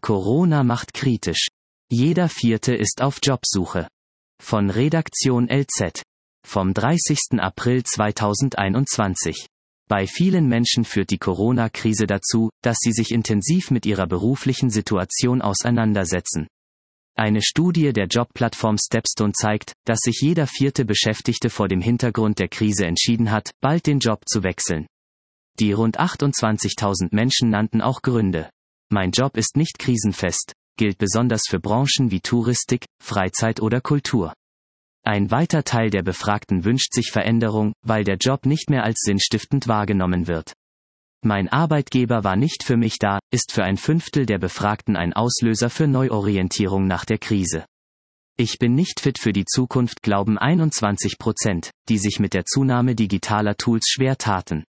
Corona macht kritisch. Jeder Vierte ist auf Jobsuche. Von Redaktion LZ. Vom 30. April 2021. Bei vielen Menschen führt die Corona-Krise dazu, dass sie sich intensiv mit ihrer beruflichen Situation auseinandersetzen. Eine Studie der Jobplattform Stepstone zeigt, dass sich jeder vierte Beschäftigte vor dem Hintergrund der Krise entschieden hat, bald den Job zu wechseln. Die rund 28.000 Menschen nannten auch Gründe. Mein Job ist nicht krisenfest, gilt besonders für Branchen wie Touristik, Freizeit oder Kultur. Ein weiter Teil der Befragten wünscht sich Veränderung, weil der Job nicht mehr als sinnstiftend wahrgenommen wird. Mein Arbeitgeber war nicht für mich da, ist für ein Fünftel der Befragten ein Auslöser für Neuorientierung nach der Krise. Ich bin nicht fit für die Zukunft, glauben 21%, die sich mit der Zunahme digitaler Tools schwer taten.